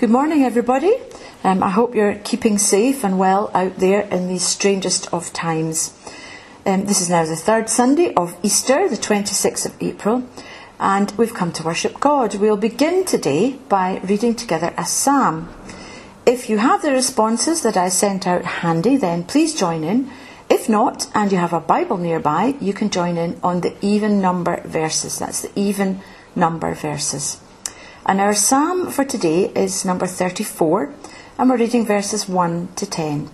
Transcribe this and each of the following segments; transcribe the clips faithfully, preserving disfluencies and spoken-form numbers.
Good morning, everybody. Um, I hope you're keeping safe and well out there in these strangest of times. Um, this is now the third Sunday of Easter, the twenty-sixth of April, and we've come to worship God. We'll begin today by reading together a psalm. If you have the responses that I sent out handy, then please join in. If not, and you have a Bible nearby, you can join in on the even number verses. That's the even number verses. And our psalm for today is number thirty-four, and we're reading verses one to ten.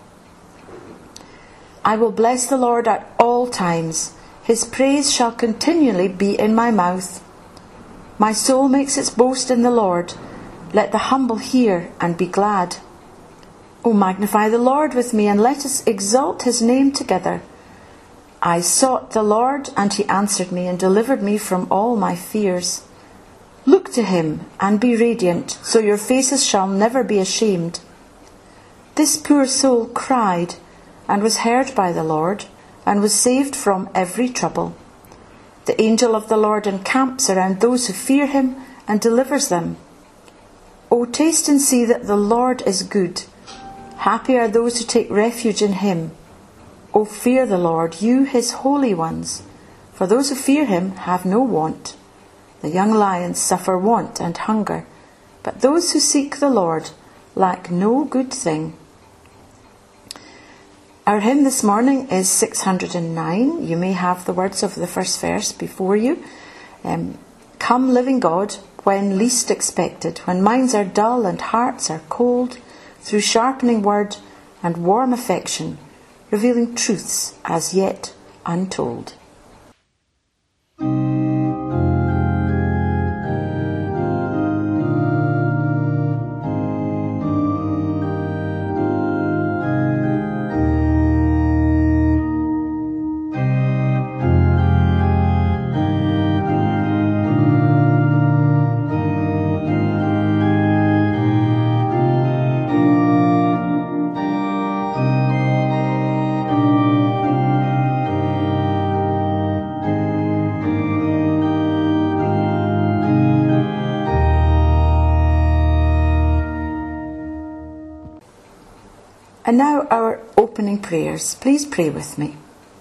I will bless the Lord at all times. His praise shall continually be in my mouth. My soul makes its boast in the Lord. Let the humble hear and be glad. O magnify the Lord with me, and let us exalt his name together. I sought the Lord, and he answered me and delivered me from all my fears. Look to him and be radiant, so your faces shall never be ashamed. This poor soul cried and was heard by the Lord, and was saved from every trouble. The angel of the Lord encamps around those who fear him and delivers them. O taste and see that the Lord is good. Happy are those who take refuge in him. O fear the Lord, you his holy ones, for those who fear him have no want. The young lions suffer want and hunger, but those who seek the Lord lack no good thing. Our hymn this morning is six hundred nine. You may have the words of the first verse before you. Um, Come, living God, when least expected, when minds are dull and hearts are cold, through sharpening word and warm affection, revealing truths as yet untold. And now our opening prayers. Please pray with me.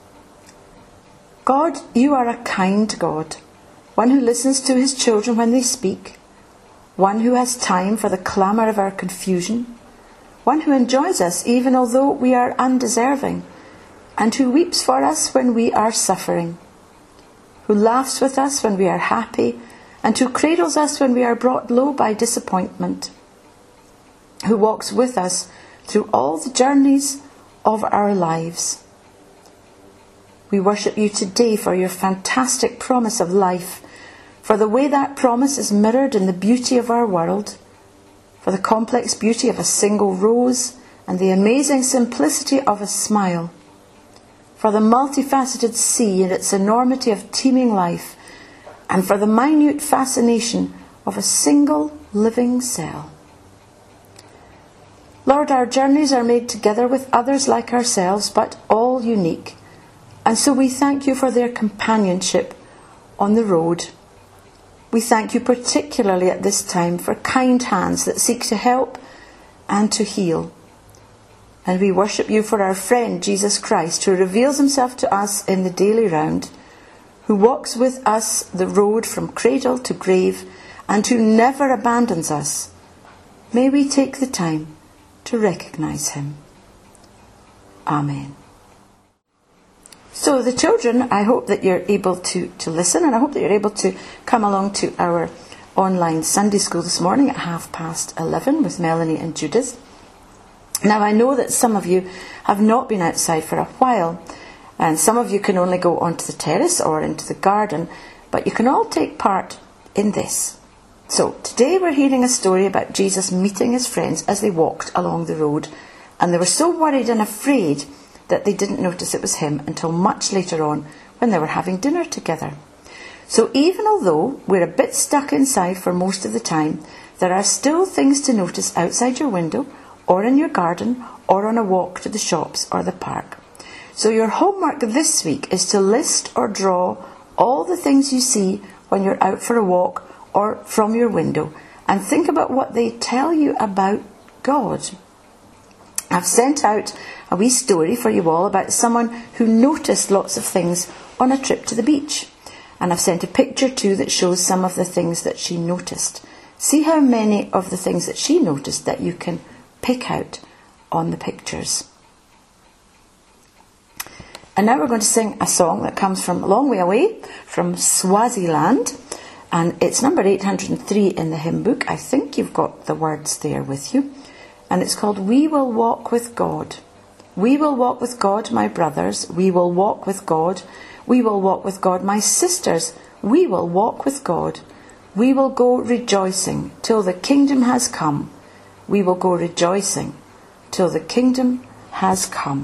God, you are a kind God, one who listens to his children when they speak, one who has time for the clamour of our confusion, one who enjoys us even although we are undeserving, and who weeps for us when we are suffering, who laughs with us when we are happy, and who cradles us when we are brought low by disappointment, who walks with us through all the journeys of our lives. We worship you today for your fantastic promise of life, for the way that promise is mirrored in the beauty of our world, for the complex beauty of a single rose and the amazing simplicity of a smile, for the multifaceted sea and its enormity of teeming life, and for the minute fascination of a single living cell. Lord, our journeys are made together with others like ourselves, but all unique. And so we thank you for their companionship on the road. We thank you particularly at this time for kind hands that seek to help and to heal. And we worship you for our friend Jesus Christ, who reveals himself to us in the daily round, who walks with us the road from cradle to grave, and who never abandons us. May we take the time to recognise him. Amen. So the children, I hope that you're able to, to listen, and I hope that you're able to come along to our online Sunday school this morning at half past eleven with Melanie and Judith. Now I know that some of you have not been outside for a while, and some of you can only go onto the terrace or into the garden, but you can all take part in this. So, today we're hearing a story about Jesus meeting his friends as they walked along the road, and they were so worried and afraid that they didn't notice it was him until much later on when they were having dinner together. So even although we're a bit stuck inside for most of the time, there are still things to notice outside your window, or in your garden, or on a walk to the shops or the park. So your homework this week is to list or draw all the things you see when you're out for a walk or from your window, and think about what they tell you about God. I've sent out a wee story for you all about someone who noticed lots of things on a trip to the beach. And I've sent a picture too that shows some of the things that she noticed. See how many of the things that she noticed that you can pick out on the pictures. And now we're going to sing a song that comes from a long way away, from Swaziland. And it's number eight hundred three in the hymn book. I think you've got the words there with you. And it's called We Will Walk with God. We will walk with God, my brothers. We will walk with God. We will walk with God, my sisters. We will walk with God. We will go rejoicing till the kingdom has come. We will go rejoicing till the kingdom has come.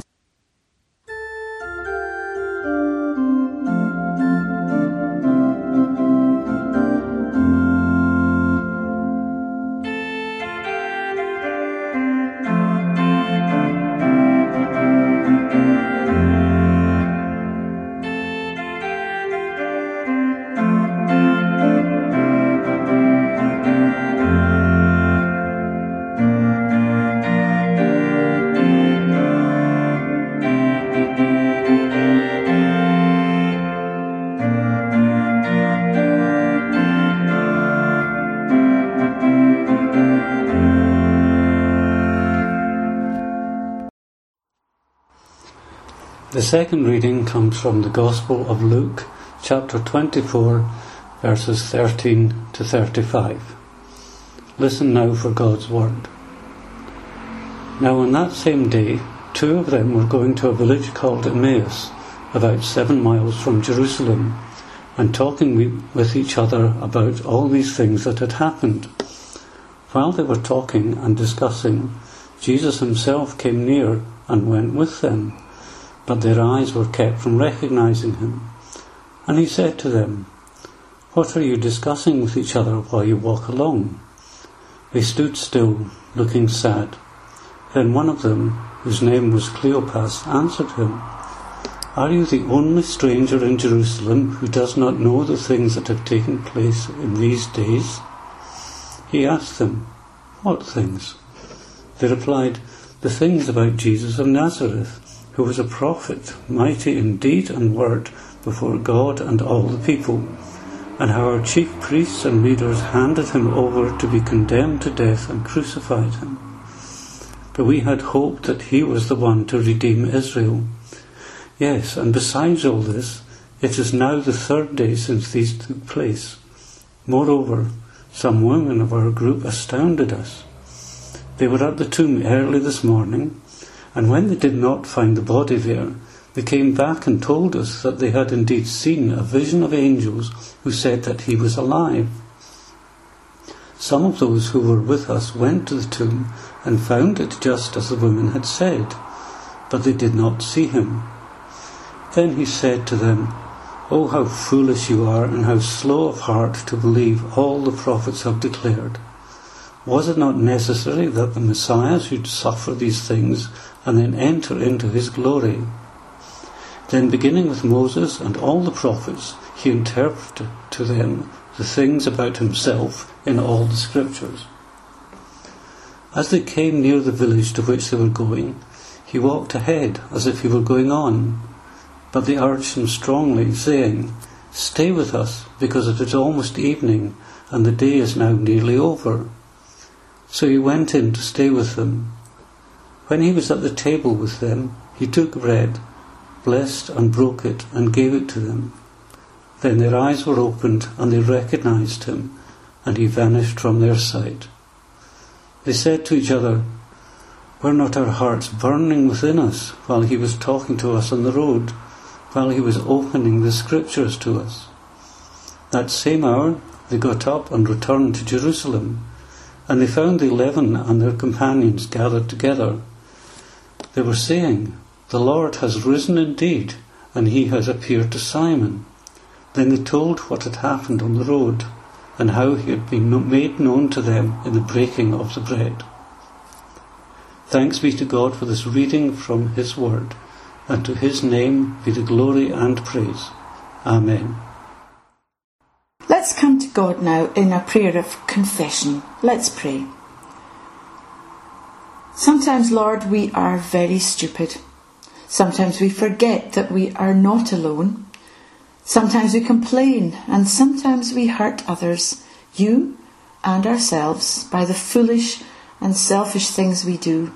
The second reading comes from the Gospel of Luke, chapter twenty-four, verses thirteen to thirty-five. Listen now for God's word. Now on that same day, two of them were going to a village called Emmaus, about seven miles from Jerusalem, and talking with each other about all these things that had happened. While they were talking and discussing, Jesus himself came near and went with them. But their eyes were kept from recognizing him. And he said to them, "What are you discussing with each other while you walk along?" They stood still, looking sad. Then one of them, whose name was Cleopas, answered him, "Are you the only stranger in Jerusalem who does not know the things that have taken place in these days?" He asked them, "What things?" They replied, "The things about Jesus of Nazareth, who was a prophet, mighty in deed and word before God and all the people, and how our chief priests and leaders handed him over to be condemned to death and crucified him. But we had hoped that he was the one to redeem Israel. Yes, and besides all this, it is now the third day since these took place. Moreover, some women of our group astounded us. They were at the tomb early this morning, and when they did not find the body there, they came back and told us that they had indeed seen a vision of angels who said that he was alive. Some of those who were with us went to the tomb and found it just as the women had said, but they did not see him." Then he said to them, "Oh, how foolish you are, and how slow of heart to believe all the prophets have declared. Was it not necessary that the Messiah should suffer these things and then enter into his glory?" Then, beginning with Moses and all the prophets, he interpreted to them the things about himself in all the scriptures. As they came near the village to which they were going, he walked ahead as if he were going on. But they urged him strongly, saying, "Stay with us, because it is almost evening, and the day is now nearly over." So he went in to stay with them. When he was at the table with them, he took bread, blessed and broke it, and gave it to them. Then their eyes were opened, and they recognized him, and he vanished from their sight. They said to each other, "Were not our hearts burning within us while he was talking to us on the road, while he was opening the scriptures to us?" That same hour they got up and returned to Jerusalem, and they found the eleven and their companions gathered together. They were saying, "The Lord has risen indeed, and he has appeared to Simon." Then they told what had happened on the road, and how he had been made known to them in the breaking of the bread. Thanks be to God for this reading from his word, and to his name be the glory and praise. Amen. Let's come together God now in a prayer of confession. Let's pray. Sometimes, Lord, we are very stupid. Sometimes we forget that we are not alone. Sometimes we complain, and sometimes we hurt others, you and ourselves, by the foolish and selfish things we do.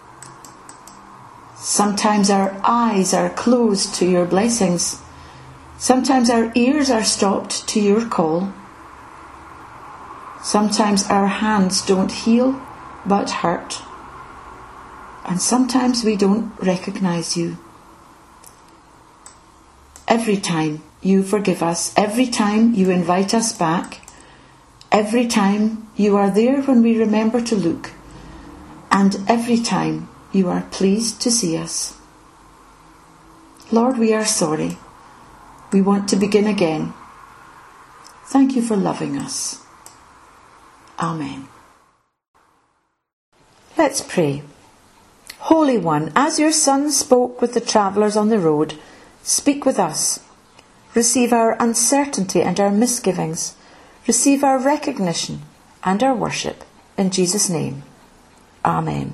Sometimes our eyes are closed to your blessings. Sometimes our ears are stopped to your call. Sometimes our hands don't heal but hurt. And sometimes we don't recognise you. Every time you forgive us, every time you invite us back, every time you are there when we remember to look, and every time you are pleased to see us. Lord, we are sorry. We want to begin again. Thank you for loving us. Amen. Let's pray. Holy One, as your Son spoke with the travellers on the road, speak with us. Receive our uncertainty and our misgivings. Receive our recognition and our worship. In Jesus' name. Amen.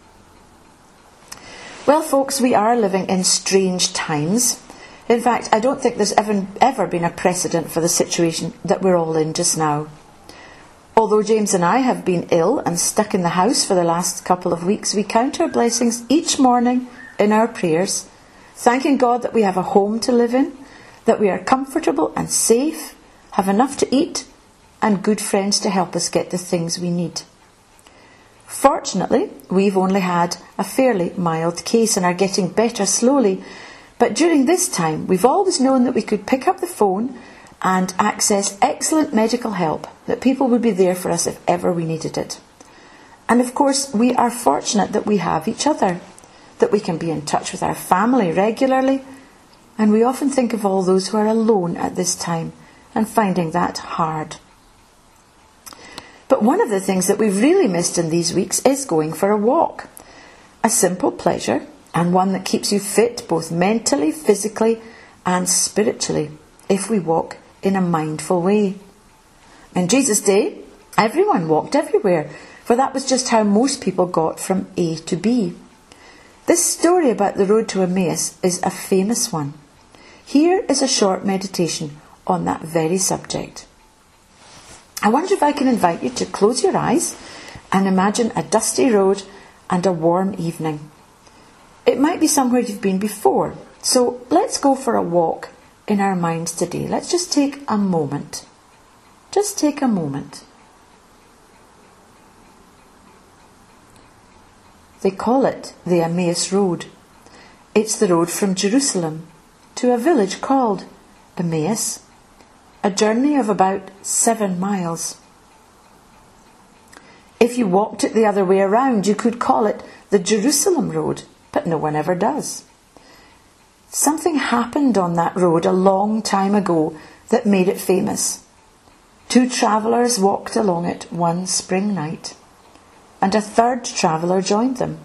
Well, folks, we are living in strange times. In fact, I don't think there's ever, ever been a precedent for the situation that we're all in just now. Although James and I have been ill and stuck in the house for the last couple of weeks, we count our blessings each morning in our prayers, thanking God that we have a home to live in, that we are comfortable and safe, have enough to eat, and good friends to help us get the things we need. Fortunately, we've only had a fairly mild case and are getting better slowly, but during this time we've always known that we could pick up the phone and access excellent medical help, that people would be there for us if ever we needed it. And of course, we are fortunate that we have each other, that we can be in touch with our family regularly, and we often think of all those who are alone at this time and finding that hard. But one of the things that we've really missed in these weeks is going for a walk. A simple pleasure, and one that keeps you fit both mentally, physically and spiritually, if we walk in a mindful way. In Jesus' day, everyone walked everywhere, for that was just how most people got from A to B. This story about the road to Emmaus is a famous one. Here is a short meditation on that very subject. I wonder if I can invite you to close your eyes and imagine a dusty road and a warm evening. It might be somewhere you've been before, so let's go for a walk in our minds today. Let's just take a moment. Just take a moment. They call it the Emmaus Road. It's the road from Jerusalem to a village called Emmaus, a journey of about seven miles. If you walked it the other way around, you could call it the Jerusalem Road, but no one ever does. Something happened on that road a long time ago that made it famous. Two travellers walked along it one spring night, and a third traveller joined them.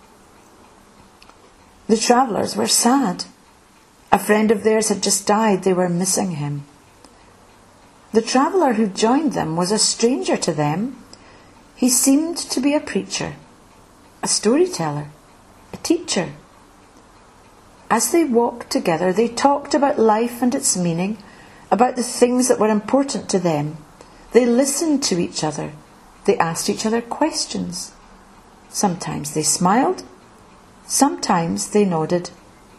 The travellers were sad. A friend of theirs had just died. They were missing him. The traveller who joined them was a stranger to them. He seemed to be a preacher, a storyteller, a teacher. As they walked together, they talked about life and its meaning, about the things that were important to them. They listened to each other. They asked each other questions. Sometimes they smiled. Sometimes they nodded.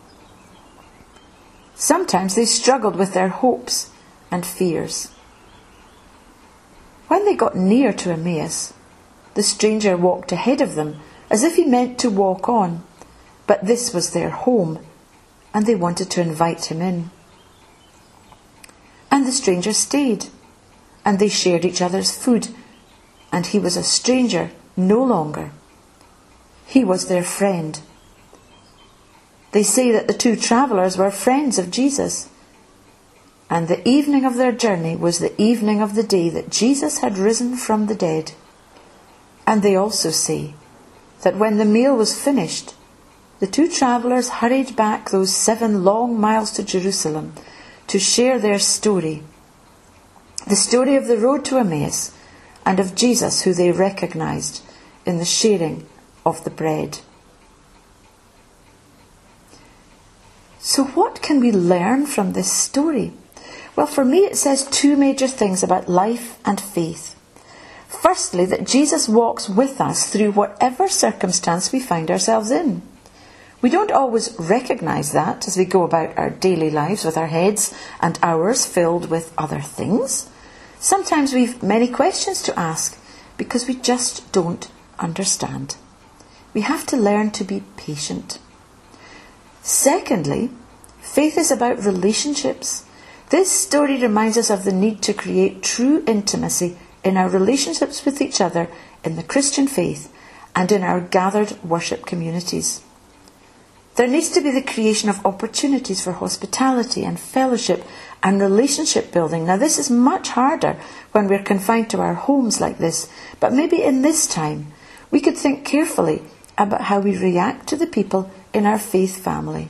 Sometimes they struggled with their hopes and fears. When they got near to Emmaus, the stranger walked ahead of them as if he meant to walk on, but this was their home, and they wanted to invite him in. And the stranger stayed, and they shared each other's food, and he was a stranger no longer. He was their friend. They say that the two travellers were friends of Jesus, and the evening of their journey was the evening of the day that Jesus had risen from the dead. And they also say that when the meal was finished, the two travellers hurried back those seven long miles to Jerusalem to share their story. The story of the road to Emmaus and of Jesus who they recognised in the sharing of the bread. So what can we learn from this story? Well, for me it says two major things about life and faith. Firstly, that Jesus walks with us through whatever circumstance we find ourselves in. We don't always recognise that as we go about our daily lives with our heads and hours filled with other things. Sometimes we've many questions to ask because we just don't understand. We have to learn to be patient. Secondly, faith is about relationships. This story reminds us of the need to create true intimacy in our relationships with each other in the Christian faith and in our gathered worship communities. There needs to be the creation of opportunities for hospitality and fellowship and relationship building. Now, this is much harder when we're confined to our homes like this, but maybe in this time we could think carefully about how we react to the people in our faith family.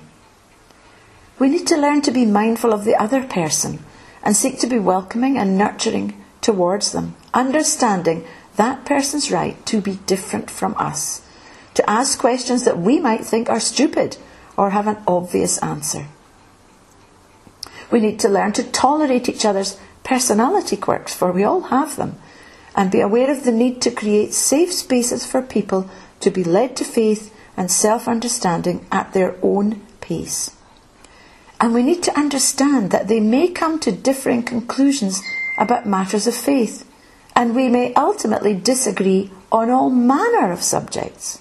We need to learn to be mindful of the other person and seek to be welcoming and nurturing towards them, understanding that person's right to be different from us, to ask questions that we might think are stupid or have an obvious answer. We need to learn to tolerate each other's personality quirks, for we all have them, and be aware of the need to create safe spaces for people to be led to faith and self-understanding at their own pace. And we need to understand that they may come to differing conclusions about matters of faith, and we may ultimately disagree on all manner of subjects.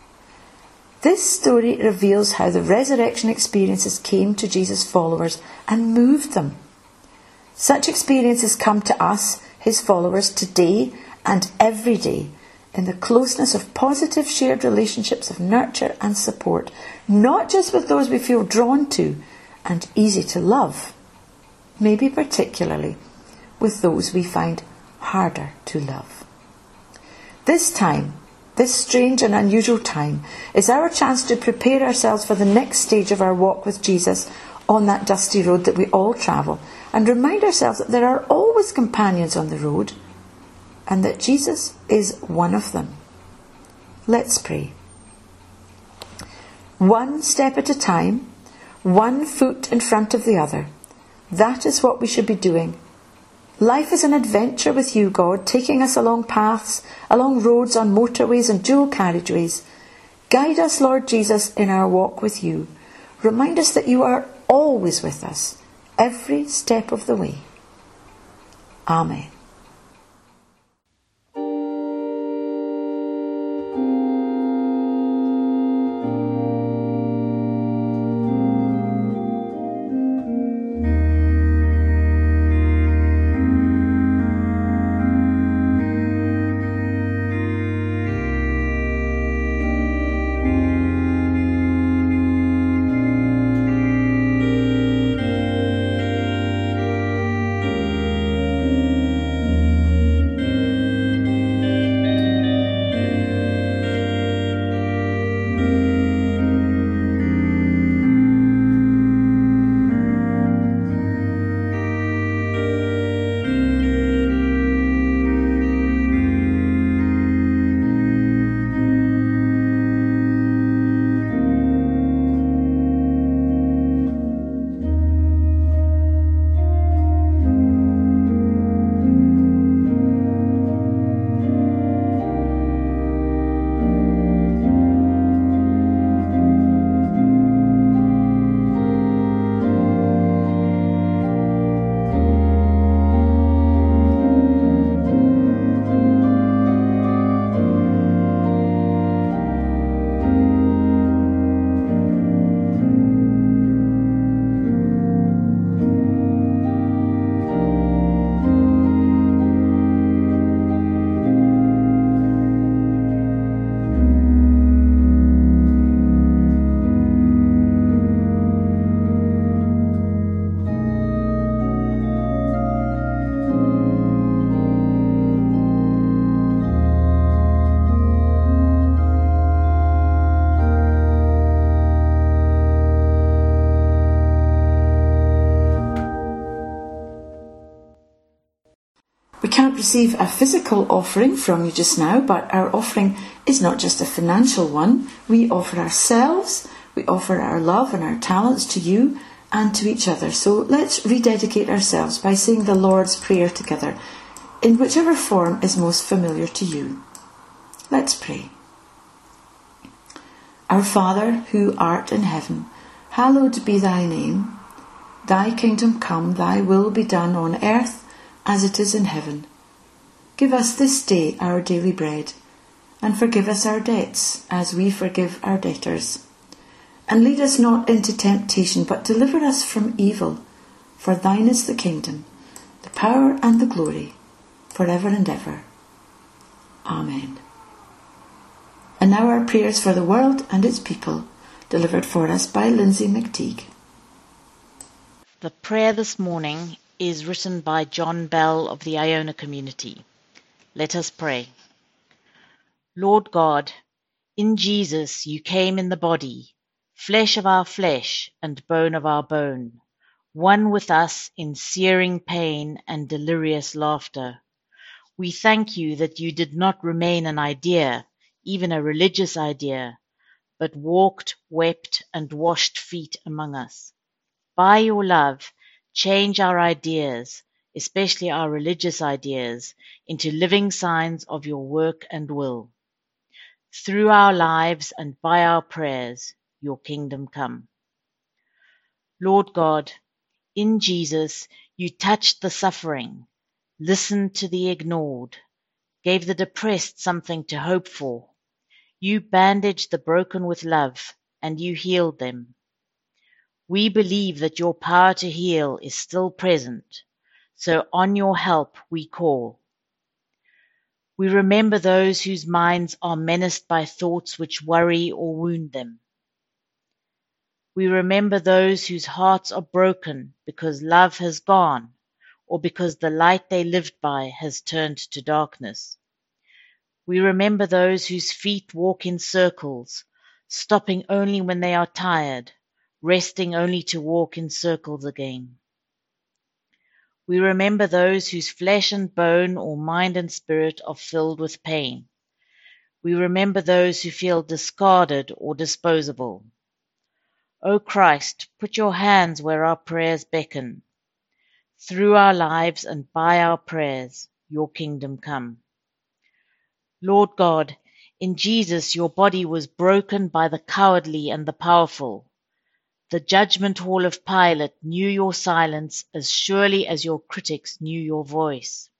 This story reveals how the resurrection experiences came to Jesus' followers and moved them. Such experiences come to us, his followers, today and every day, in the closeness of positive shared relationships of nurture and support, not just with those we feel drawn to and easy to love, maybe particularly with those we find harder to love. This time, this strange and unusual time, is our chance to prepare ourselves for the next stage of our walk with Jesus on that dusty road that we all travel, and remind ourselves that there are always companions on the road, and that Jesus is one of them. Let's pray. One step at a time, one foot in front of the other. That is what we should be doing. Life is an adventure with you, God, taking us along paths, along roads, on motorways and dual carriageways. Guide us, Lord Jesus, in our walk with you. Remind us that you are always with us, every step of the way. Amen. can't receive a physical offering from you just now, but our offering is not just a financial one. We offer ourselves, we offer our love and our talents to you and to each other. So let's rededicate ourselves by saying the Lord's Prayer together, in whichever form is most familiar to you. Let's pray. Our Father, who art in heaven, hallowed be thy name. Thy kingdom come, thy will be done on earth as it is in heaven. Give us this day our daily bread, and forgive us our debts as we forgive our debtors. And lead us not into temptation, but deliver us from evil. For thine is the kingdom, the power and the glory, forever and ever. Amen. And now our prayers for the world and its people, delivered for us by Lindsay McTeague. The prayer this morning is written by John Bell of the Iona community. Let us pray. Lord God, in Jesus you came in the body, flesh of our flesh and bone of our bone, one with us in searing pain and delirious laughter. We thank you that you did not remain an idea, even a religious idea, but walked, wept, and washed feet among us. By your love, change our ideas, especially our religious ideas, into living signs of your work and will. Through our lives and by our prayers, your kingdom come. Lord God, in Jesus, you touched the suffering, listened to the ignored, gave the depressed something to hope for. You bandaged the broken with love, and you healed them. We believe that your power to heal is still present, so on your help we call. We remember those whose minds are menaced by thoughts which worry or wound them. We remember those whose hearts are broken because love has gone, or because the light they lived by has turned to darkness. We remember those whose feet walk in circles, stopping only when they are tired, resting only to walk in circles again. We remember those whose flesh and bone or mind and spirit are filled with pain. We remember those who feel discarded or disposable. O Christ, put your hands where our prayers beckon. Through our lives and by our prayers, your kingdom come. Lord God, in Jesus your body was broken by the cowardly and the powerful. The judgment hall of Pilate knew your silence as surely as your critics knew your voice.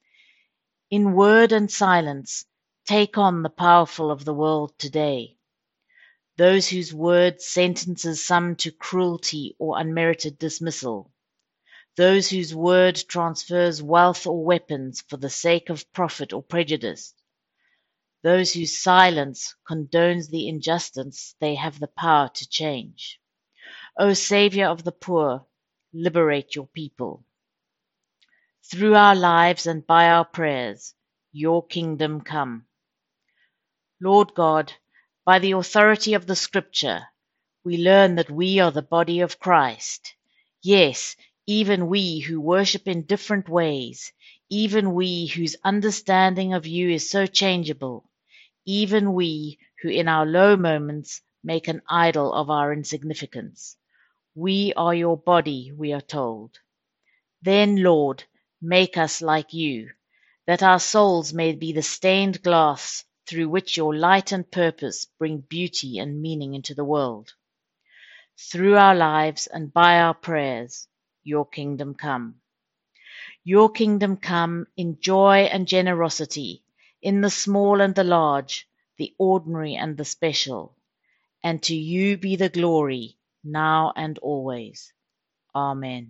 In word and silence, take on the powerful of the world today. Those whose word sentences some to cruelty or unmerited dismissal. Those whose word transfers wealth or weapons for the sake of profit or prejudice. Those whose silence condones the injustice they have the power to change. O Saviour of the poor, liberate your people. Through our lives and by our prayers, your kingdom come. Lord God, by the authority of the Scripture, we learn that we are the body of Christ. Yes, even we who worship in different ways, even we whose understanding of you is so changeable, even we who in our low moments make an idol of our insignificance. We are your body, we are told. Then, Lord, make us like you, that our souls may be the stained glass through which your light and purpose bring beauty and meaning into the world. Through our lives and by our prayers, your kingdom come. Your kingdom come in joy and generosity, in the small and the large, the ordinary and the special. And to you be the glory, now and always. Amen.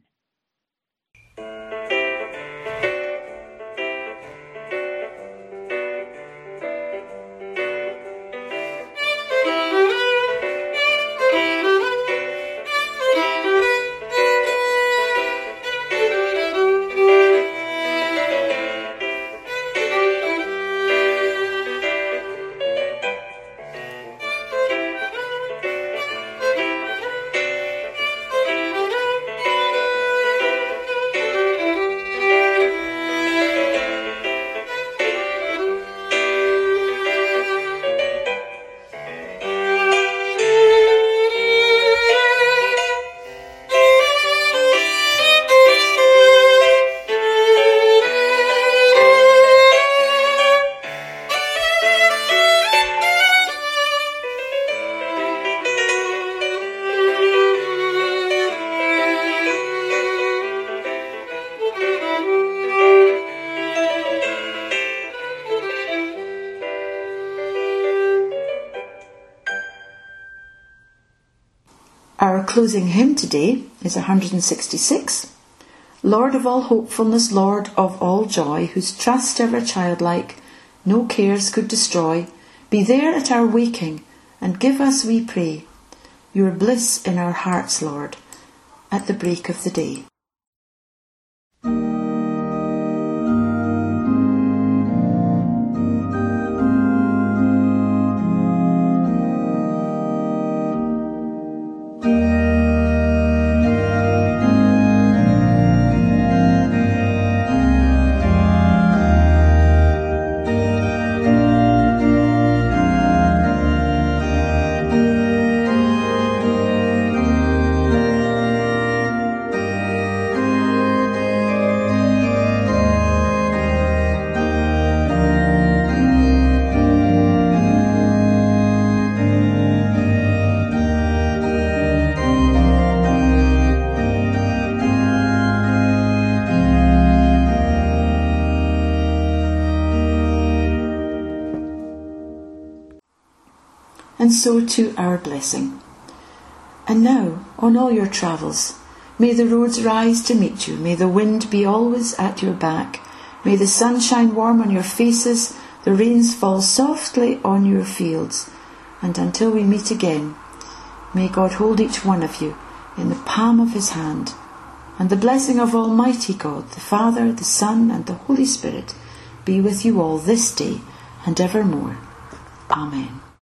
Our closing hymn today is one hundred sixty-six. Lord of all hopefulness, Lord of all joy, whose trust ever childlike, no cares could destroy, be there at our waking, and give us, we pray, your bliss in our hearts, Lord, at the break of the day. And so to our blessing. And now, on all your travels, may the roads rise to meet you, may the wind be always at your back, may the sun shine warm on your faces, the rains fall softly on your fields, and until we meet again, may God hold each one of you in the palm of his hand, and the blessing of Almighty God, the Father, the Son, and the Holy Spirit be with you all this day and evermore. Amen.